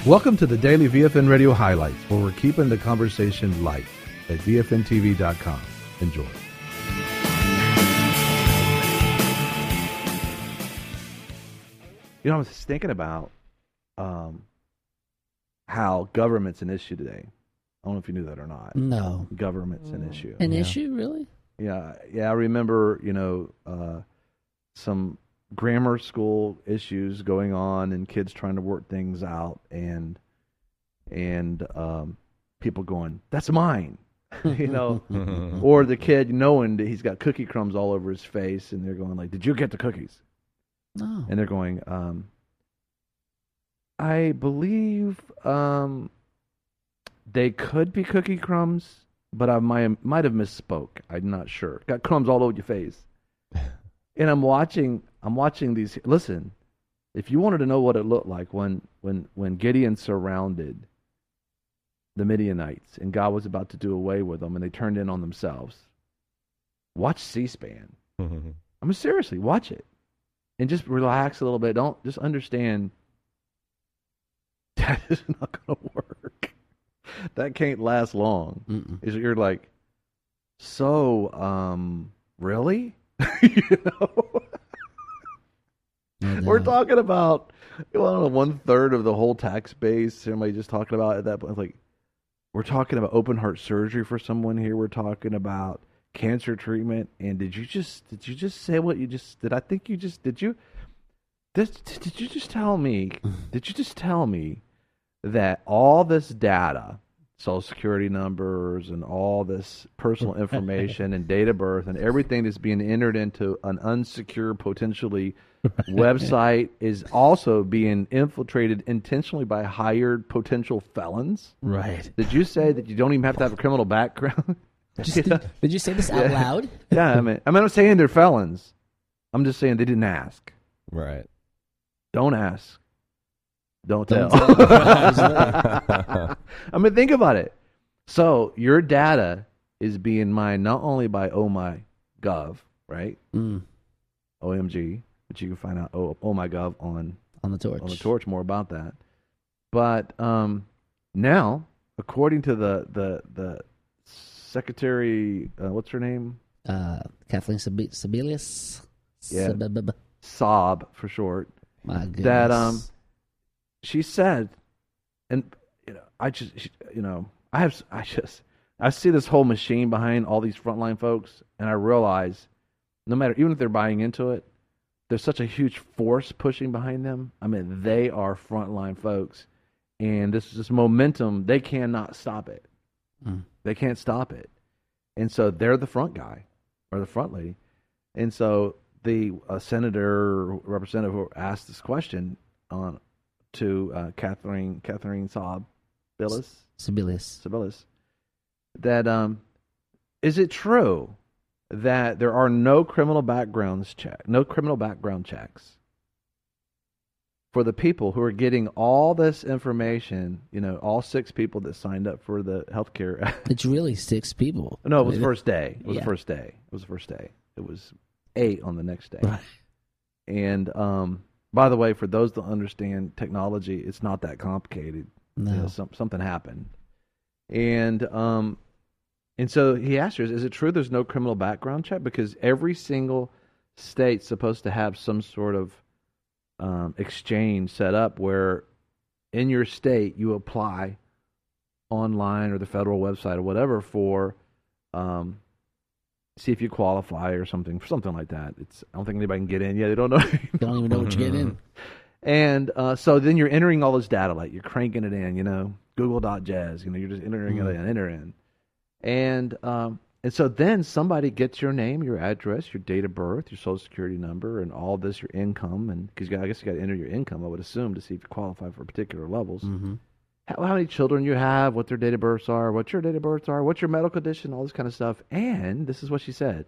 Welcome to the Daily VFN Radio Highlights, where we're keeping the conversation light at VFNTV.com. Enjoy. You know, I was thinking about how government's an issue today. I don't know if you knew that or not. No. Government's an issue. An issue, really? Yeah. I remember, some grammar school issues going on and kids trying to work things out and people going, "That's mine," or the kid knowing that he's got cookie crumbs all over his face and they're going like, "Did you get the cookies?" No. And they're going, I believe they could be cookie crumbs, but I might have misspoke. I'm not sure. Got crumbs all over your face. And I'm watching these. Listen, if you wanted to know what it looked like when Gideon surrounded the Midianites and God was about to do away with them and they turned in on themselves, watch C-SPAN. I mean, seriously, watch it. And just relax a little bit. Don't just understand that is not going to work. That can't last long. You're like, so, really? We're talking about, I don't know, 1/3 of the whole tax base. Everybody just talking about at that point. Like, we're talking about open heart surgery for someone here. We're talking about cancer treatment. And did you just say what you just did? I think you just did you just tell me that all this data, Social Security numbers and all this personal information and date of birth and everything that's being entered into an unsecure, potentially website is also being infiltrated intentionally by hired potential felons? Right. Did you say that you don't even have to have a criminal background? Did you say this out loud? Yeah, I'm not saying they're felons. I'm just saying they didn't ask. Right. Don't ask. Don't tell. I mean, think about it. So your data is being mined not only by OhMyGov, right? OMG, but you can find out OhMyGov on the Torch. On the Torch, more about that. But now, according to the secretary, what's her name? Kathleen Sebelius. Yeah, Saab for short. My goodness. That she said, and I see this whole machine behind all these frontline folks, and I realize no matter, even if they're buying into it, there's such a huge force pushing behind them. I mean, they are frontline folks, and this momentum, they cannot stop it. They can't stop it, and so they're the front guy or the front lady, and so the senator or representative who asked this question to Kathleen Sebelius, that is it true that there are no criminal background checks for the people who are getting all this information? All 6 people that signed up for the healthcare. It's really 6 people. No, it was the first day. It was the first day. It was 8 on the next day. Right. And by the way, for those that understand technology, it's not that complicated. No. Something happened. And so he asked her, is it true there's no criminal background check? Because every single state's supposed to have some sort of exchange set up where in your state you apply online or the federal website or whatever for see if you qualify or something like that. I don't think anybody can get in. Yeah, they don't know. They don't even know what you're getting in. And so then you're entering all this data, like you're cranking it in, Google.jazz, you're just entering it in, And so then somebody gets your name, your address, your date of birth, your Social Security number, and all this, your income, and because I guess you got to enter your income, I would assume, to see if you qualify for particular levels. How many children you have, what their date of births are, what your medical condition, all this kind of stuff. And this is what she said.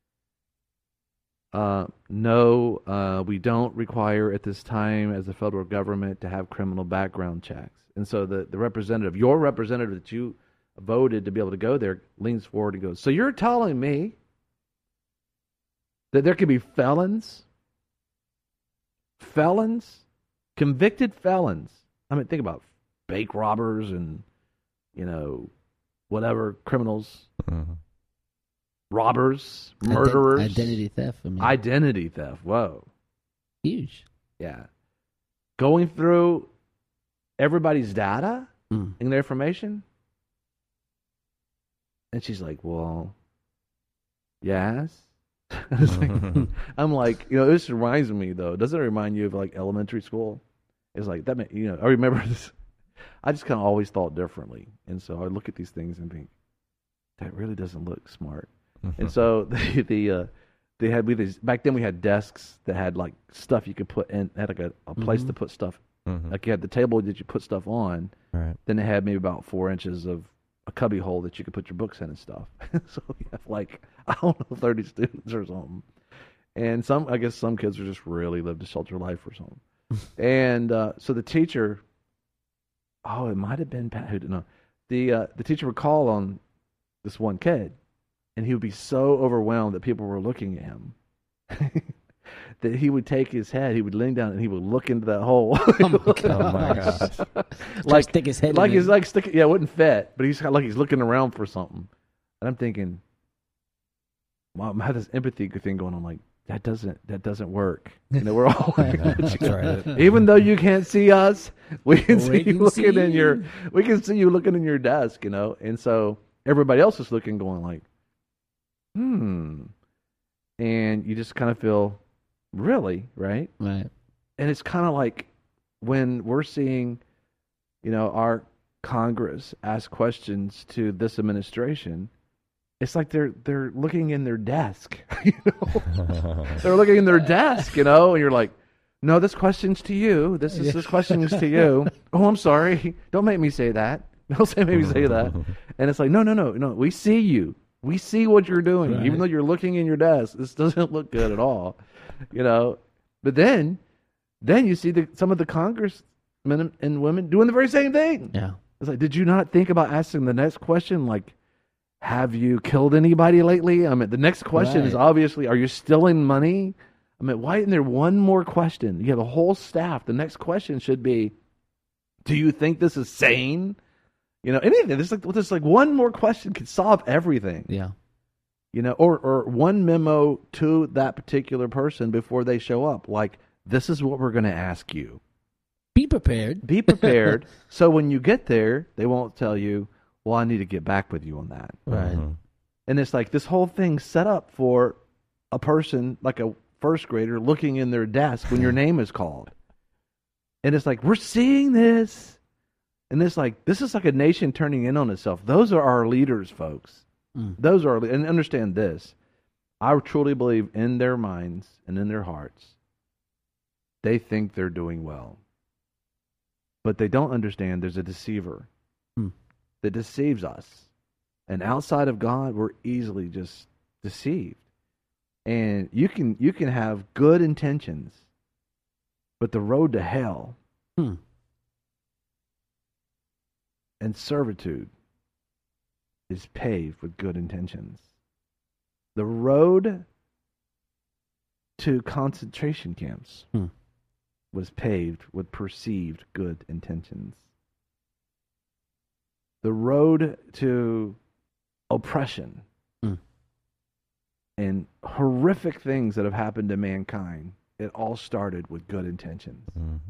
No, we don't require at this time as the federal government to have criminal background checks. And so the representative, your representative that you voted to be able to go there, leans forward and goes, so you're telling me that there could be felons, convicted felons. I mean, think about it. bank robbers and, whatever, criminals, robbers, murderers. Identity theft. I mean, Identity theft. Whoa. huge. Yeah. Going through everybody's data and their information. And she's like, well, yes. I'm like, this reminds me, though. Doesn't it remind you of like elementary school? It's like, that. I remember this. I just kind of always thought differently. And so I look at these things and think, that really doesn't look smart. And so they had these, back then we had desks that had like stuff you could put in, had like a place to put stuff. Like you had the table that you put stuff on. Right. Then it had maybe about 4 inches of a cubby hole that you could put your books in and stuff. So you have like, I don't know, 30 students or something. And I guess some kids are just really lived a shelter life or something. And so the teacher, it might have been Pat, who didn't know. The teacher would call on this one kid, and he would be so overwhelmed that people were looking at him that he would take his head, he would lean down, and he would look into that hole. Oh my gosh! Like stick his head. Like in he's like sticking. Yeah, it wouldn't fit, but he's kind of like he's looking around for something. And I'm thinking, wow, I had this empathy thing going on. Like that doesn't work. We're all That's right. even though you can't see us, we can see you looking see in we can see you looking in your desk. And so everybody else is looking, going like, and you just kind of feel, really, right? Right. And it's kind of like when we're seeing, our Congress ask questions to this administration, it's like they're looking in their desk, They're looking in their desk, and you're like, no, this question's to you. This question is to you. Oh, I'm sorry. Don't make me say that. Don't make me say that. And it's like, no. We see you. We see what you're doing, right. Even though you're looking in your desk. This doesn't look good at all, But then you see some of the congressmen and women doing the very same thing. Yeah. It's like, did you not think about asking the next question, like, have you killed anybody lately? I mean, the next question is obviously, are you stealing money? I mean, why isn't there one more question? You have a whole staff. The next question should be, do you think this is sane? Anything. There's like one more question could solve everything. Yeah. Or one memo to that particular person before they show up. Like, this is what we're going to ask you. Be prepared. Be prepared. So when you get there, they won't tell you, well, I need to get back with you on that. Right. And it's like this whole thing set up for a person, like a first grader, looking in their desk when your name is called. And it's like, we're seeing this. And it's like, this is like a nation turning in on itself. Those are our leaders, folks. Those are, and understand this. I truly believe in their minds and in their hearts, they think they're doing well. But they don't understand there's a deceiver that deceives us. And outside of God, we're easily just deceived. And you can have good intentions, but the road to hell and servitude is paved with good intentions. The road to concentration camps was paved with perceived good intentions. The road to oppression and horrific things that have happened to mankind, it all started with good intentions.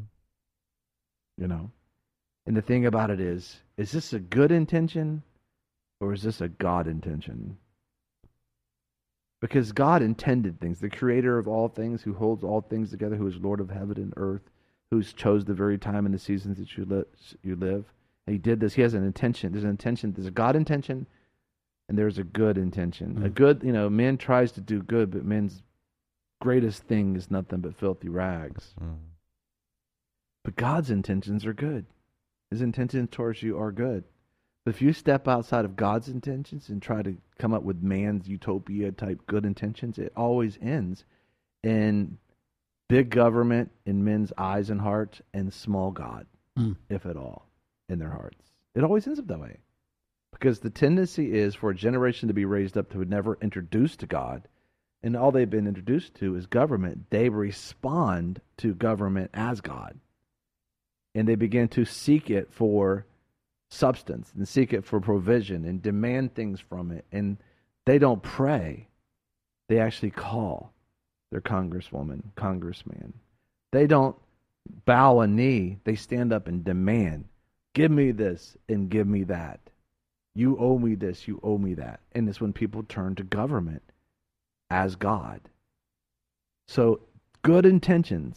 And the thing about it is this a good intention or is this a God intention? Because God intended things, the creator of all things, who holds all things together, who is Lord of heaven and earth, who's chose the very time and the seasons that you live. And he did this. He has an intention. There's an intention. There's a God intention, and there's a good intention. A good, man tries to do good, but man's greatest thing is nothing but filthy rags. But God's intentions are good. His intentions towards you are good. But if you step outside of God's intentions and try to come up with man's utopia type good intentions, it always ends in big government in men's eyes and hearts and small God, if at all, in their hearts. It always ends up that way. Because the tendency is for a generation to be raised up to never introduced to God, and all they've been introduced to is government. They respond to government as God. and they begin to seek it for substance and seek it for provision and demand things from it. And they don't pray. They actually call their congresswoman, congressman. They don't bow a knee. They stand up and demand, give me this and give me that. You owe me this, you owe me that. And it's when people turn to government as God. So good intentions,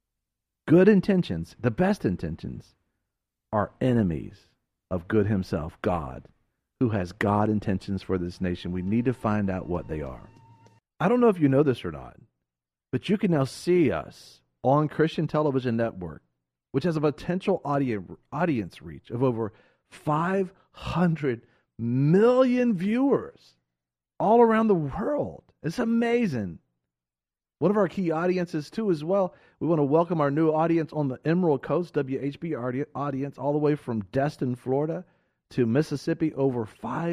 the best intentions, are enemies of good himself, God, who has God intentions for this nation. We need to find out what they are. I don't know if you know this or not, but you can now see us on Christian Television Network, which has a potential audience reach of over 500 million viewers all around the world. It's amazing. One of our key audiences, too, as well. We want to welcome our new audience on the Emerald Coast, WHB audience, all the way from Destin, Florida, to Mississippi. Over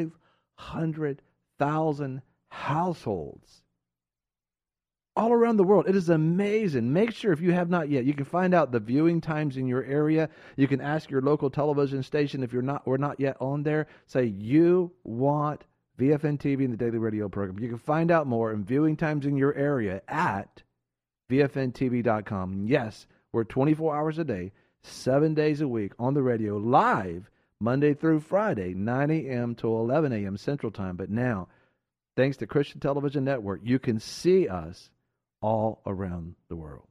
500,000 households all around the world. It is amazing. Make sure, if you have not yet, you can find out the viewing times in your area. You can ask your local television station if we're not yet on there. Say you want VFN TV and the Daily Radio program. You can find out more and viewing times in your area at VFNTV.com. Yes, we're 24 hours a day, 7 days a week on the radio, live Monday through Friday, 9 a.m. to 11 a.m. Central Time. But now, thanks to Christian Television Network, you can see us all around the world.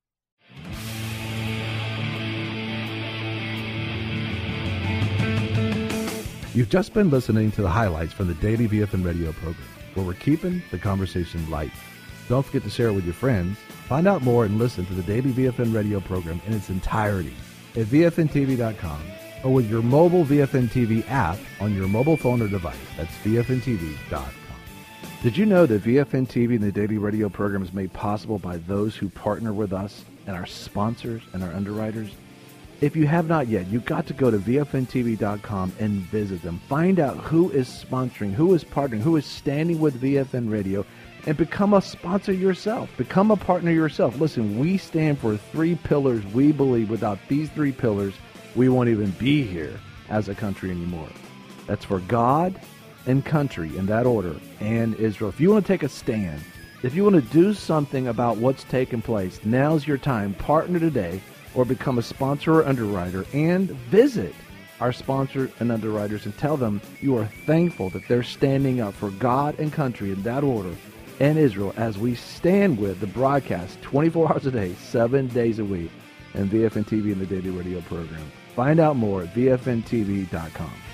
You've just been listening to the highlights from the Daily VFN Radio program, where we're keeping the conversation light. Don't forget to share it with your friends. Find out more and listen to the Daily VFN Radio program in its entirety at VFNTV.com or with your mobile VFN TV app on your mobile phone or device. That's VFNTV.com. Did you know that VFN TV and the Daily Radio program is made possible by those who partner with us and our sponsors and our underwriters? If you have not yet, you've got to go to VFNTV.com and visit them. Find out who is sponsoring, who is partnering, who is standing with VFN Radio, and become a sponsor yourself. Become a partner yourself. Listen, we stand for 3 pillars. We believe without these 3 pillars, we won't even be here as a country anymore. That's for God and country, in that order, and Israel. If you want to take a stand, if you want to do something about what's taking place, now's your time. Partner today or become a sponsor or underwriter, and visit our sponsors and underwriters and tell them you are thankful that they're standing up for God and country, in that order, and Israel, as we stand with the broadcast 24 hours a day, 7 days a week, and VFN TV and the Daily Radio program. Find out more at VFNTV.com.